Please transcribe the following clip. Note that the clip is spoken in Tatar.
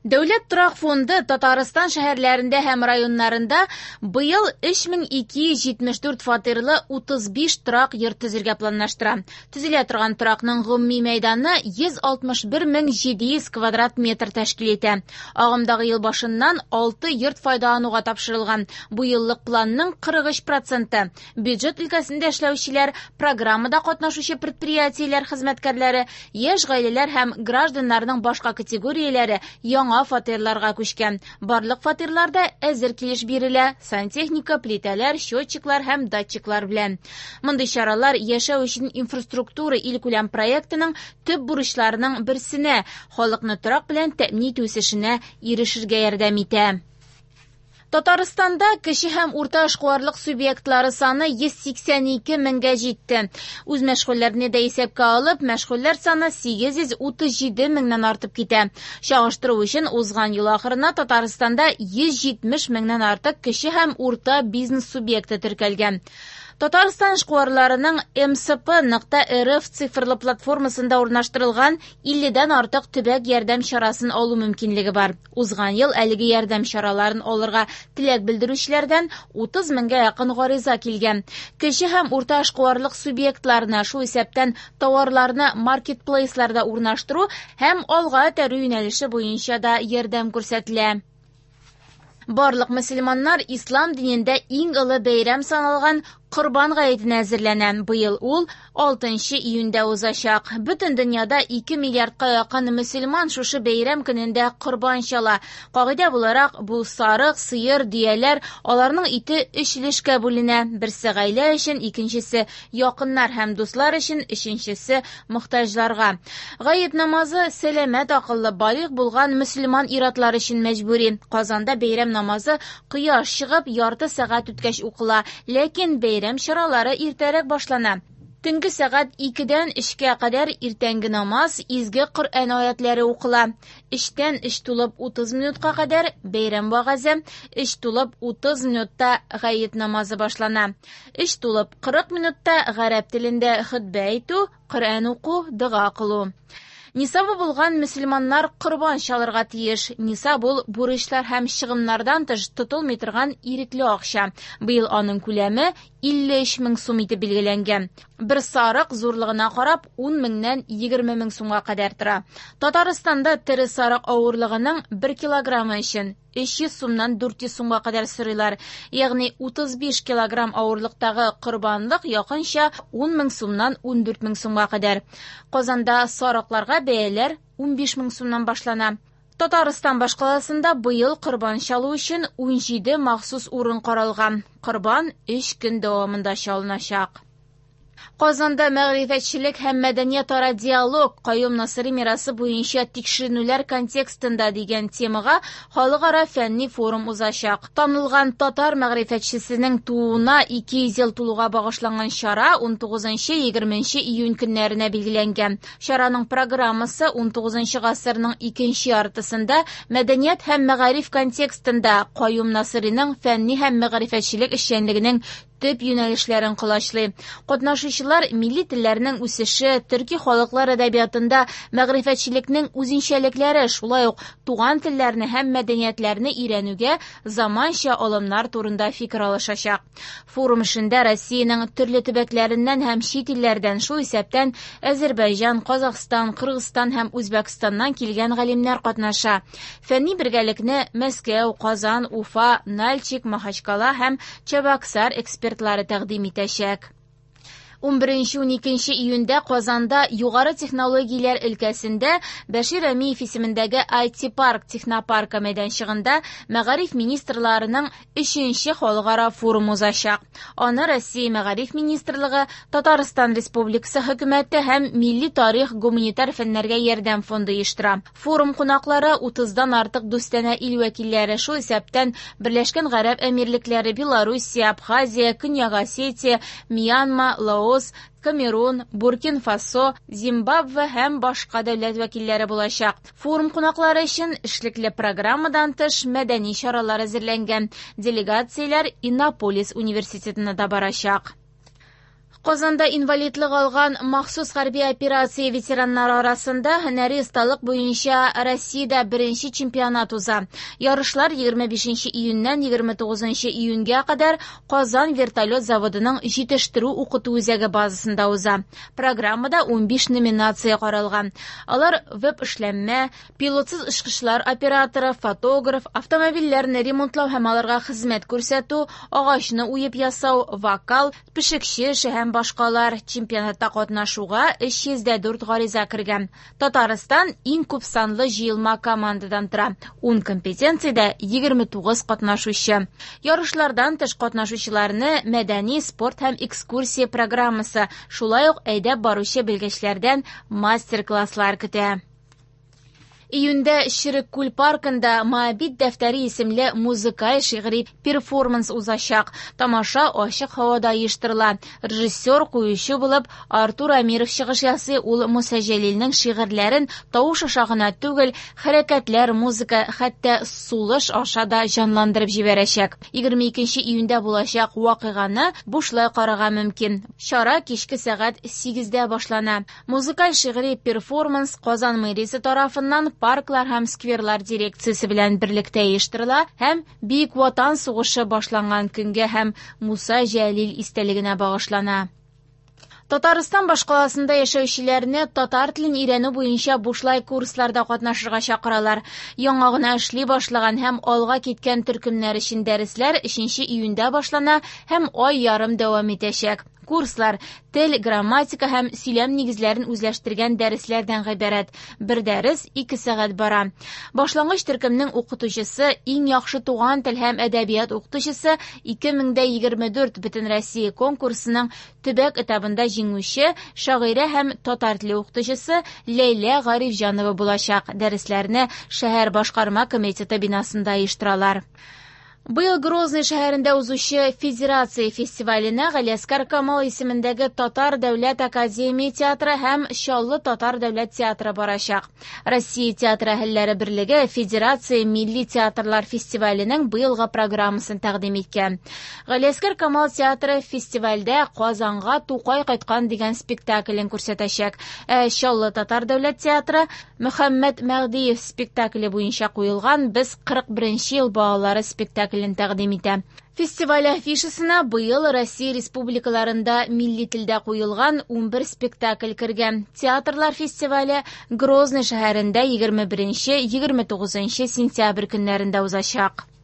Дәүләт торак фонды Татарстан шәһәрләрендә һәм районнарында быел 3274 фатирлы 35 торак йорт төзергә планлаштыра. Төзелә торган торакның гомуми мәйданы 161700 квадрат метр тәшкил итә. Агымдагы ел башыннан 6 йорт файдалануга тапшырылган. Бу еллык планның 43% бюджет өлкәсендә эшләүчеләр, программада катнашучы предприятиеләр хезмәткәрләре, яшь гаиләләр һәм гражданнарның башка категорияләре яңа фатирларга күчкән. Барлык фатирларда әзер килеш бирелә, сантехника, плитәләр, счетчиклар һәм датчиклар белән. Мондый чаралар яшәү өчен инфраструктура илкүләм проектының төп бурычларының берсенә, халыкны торак белән тәэмин итү үсешенә ирешергә ярдәм итә. Татарстанда кече һәм урта эшкуарлык субъектлары саны 182 меңгә җитте. Үз мәшгульләрне дә исәпкә алып, мәшгульләр саны 837 меңнән артып китә. Чагыштыру өчен узган ел ахырына Татарстанда 170 меңнән артык кече һәм урта бизнес субъекты теркәлгән. Татарстан эшкуарларының msp.rf цифрлы платформасында урнаштырылган 50дән артык төбәк ярдәм чарасын алу мөмкинлеге бар. Узган ел әлеге ярдәм чараларын алырга теләк белдерүчеләрдән 30 меңгә якын гариза килгән. Кече һәм урта эшкуарлык субъектларына шул исәптән товарларны маркетплейсларда урнаштыру һәм алга этәрү юнәлеше буенча да ярдәм күрсәтелә. Барлык мөселманнар ислам динендә иң олы бәйрәм саналган Корбан гаетенә әзерләнә. Быел ул 6 июньдә узачак. Бөтен дөньяда 2 миллиардка якын мөселман шушы бәйрәм көнендә корбан чала. Кагыйдә буларак, бу сарык, сыер, дөяләр, аларның ите 3 өлешкә бүленә. Берсе гаилә өчен, икенчесе якыннар һәм дуслар өчен, өченчесе мохтаҗларга. Гает намазы сәламәт акыллы балигъ булган мөселман иратлар өчен мәҗбүри. Казанда бәйрәм намазы кояш чыгып ярты сәгать үткәч укыла, ләкин бәйрәм чаралары иртәрәк башлана. Төнге сәгать 2дән 3кә кадәр иртәнге намаз, изге Коръән аятләре укыла. 3тән 3 тулып 30 минутка кадәр бәйрәм вагызы, 3 тулып 30 минутта гает намазы башлана. 3 тулып 40 минутта гарәп телендә хутбә әйтү, Коръән уку, дуга кылу. Нисабы булган мөселманнар корбан чалырга тиеш. Нисаб ул бурычлар һәм чыгымнардан тыш тотылмый торган ирекле акча. Быел аның күләме 53 мең сум итеп билгеләнгән. Бер сарык зурлыгына карап 10 меңнән 20 мең сумга кадәр тора. Татарстанда тере сарык авырлыгының 1 килограммы өчен 300 сумнан 400 сумга кадәр сорыйлар. Ягъни 35 килограмм авырлыктагы корбанлык якынча 10 мең сумнан 14 мең сумга кадәр. Казанда сарыкларга бәяләр 15 мең сумнан башлана. Татарстан башкаласында быел корбан чалу өчен 17 махсус урын каралган. Корбан 3 көн дәвамында чалыначак. Казанда мәгърифәтчелек һәм мәдәният ара диалог Каюм Насыйри мирасы буенча тикшеренүләр контекстында дигән темага халыкара фәнни форум узачак. Танылган татар мәгърифәтчесенең тууына 200 ел тулуга багышланган чара 19-20 июнь көннәренә билгеләнгән. Чараның программасы 19 гасырның икенче яртысында мәдәният һәм мәгариф контекстында Каюм Насыйриның фәнни һәм мәгърифәтчелек эшчәнлегенең төп юнәлешләрен кылачлый. Катнашучылар милли телләрнең үсеше, төрки халыклар әдәбиятында мәгърифәтчелекнең үзенчәлекләре, шулай ук туган телләрне һәм мәдәниятләрне өйрәнүгә заманча алымнар турында фикер алышачак. Форум эшендә Россиянең төрле төбәкләреннән һәм чит илләрдән, шул исәптән Азәрбайҗан, Казакъстан, Кыргызстан һәм Үзбәкстаннан килгән галимнәр катнаша. Фәнни бергәлекне Мәскәү, Казан, Уфа, Нальчик, Махачкала һәм Чабаксар экспертлары тәкъдим итәчәк. 11-12 июньдә Казанда югары технологияләр өлкәсендә Бәшир Әмиев исемендәге IT-парк технопаркы мәйданчыгында мәгариф министрларының 3нче халыкара форумы узачак. Аны Россия мәгариф министрлыгы, Татарстан Республикасы хөкүмәте һәм Милли тарих гуманитар фәннәргә ярдәм фонды оештыра. Форум кунаклары 30дан артык дустанә ил вәкилләре, шул исәптән Берләшкән Гарәп Әмирлекләре, Белоруссия, Абхазия, Көньяк Осетия, Мьянма, Лаос, Камерун, Буркина-Фасо, Зимбабве һәм башка дәүләт вәкилләре булачак. Форум кунаклары өчен эшлекле программадан тыш мәдәни чаралар әзерләнгән. Делегацияләр Иннополис университетына да барачак. Казанда инвалидлык алган махсус хәрби операция ветераннары арасында һөнәри осталык буенча Россиядә беренче чемпионат уза. Ярышлар 25 июньнән 29 июньгә кадәр Казан вертолет заводының җитештерү укыту үзәге базасында уза. Программада 15 номинация каралган. Алар веб эшләнмә, пилотсыз очкычлар операторы, фотограф, автомобильләрне ремонтлау һәм аларга хезмәт күрсәтү, агачны уеп ясау, вокал, пешекче һәм башкалар. Чемпионатта катнашуга 304 гариза кергән. Татарстан иң күп санлы җыелма командадан тора. 10 компетенциядә 29 катнашучы. Ярышлардан тыш катнашучыларны мәдәни, спорт һәм экскурсия программасы, шулай ук әйдәп баручы белгечләрдән мастер-класслар көтә. Июньдә Ширеккүл паркында Моабит дәфтәре исемле музыкаль шигъри перформанс узачак. Тамаша ачык һавада оештырыла. Режиссер куючы булып Артур Амиров чыгыш ясый. Ул Муса Җәлилнең шигырьләрен тавыш аша гына түгел, хәрәкәтләр, музыка, хәтта сулыш аша да җанландырып җибәрәчәк. 22 июньдә булачак вакыйганы бушлай карарга мөмкин. Чара кичке сәгать 8-дә башлана. Музыкаль шигъри перформанс Казан мэриясе тарафыннан парклар һәм скверлар дирекциясе белән берлектә оештырыла һәм Бөек Ватан сугышы башланган көнгә һәм Муса Җәлил истәлегенә багышлана. Татарстан башкаласында яшәүчеләрне татар телен өйрәнү буенча бушлай курсларда катнашырга чакыралар. Яңа гына эшли башлаган һәм алга киткән төркемнәр өчен дәресләр 3 июньдә башлана һәм ай ярым дәвам итәчәк. Курслар тел, грамматика һәм сөйләм нигезләрен үзләштергән дәресләрдән гыйбарәт. Бер дәрес 2 сәгать бара. Башлангыч төркемнең укытучысы, иң яхшы туган тел һәм әдәбият укытучысы 2024 Бөтен Россия конкурсының төбәк этабында җиңүче, шагыйрә һәм татар теле укытучысы Ләйлә Гарифҗанова булачак. Дәресләрне шәһәр башкарма комитеты бинасында оештыралар. Быел Грозный шәһәрендә узучы Федерация фестиваленә Галиәскәр Камал исемендәге Татар дәүләт академия театры һәм Чаллы Татар дәүләт театры барачак. Россия театры әһелләре берлеге Федерация милли театрлар фестиваленең быелгы программасын тәкъдим иткән. Галиәскәр Камал театры фестивальдә Казанга Тукай кайткан дигән спектаклен күрсәтәчәк. Чаллы Татар дәүләт театры Мөхәммәд Мәгъдиев спектакле буенча куелган Без 41 ел балалары спектаклен тәкъдим итә. Фестиваль афишасына быел Россия республикаларында милли телдә куелган 11 спектакль кергән. Театрлар фестивале Грозный шәһәрендә 21-29 сентябрь көннәрендә узачак.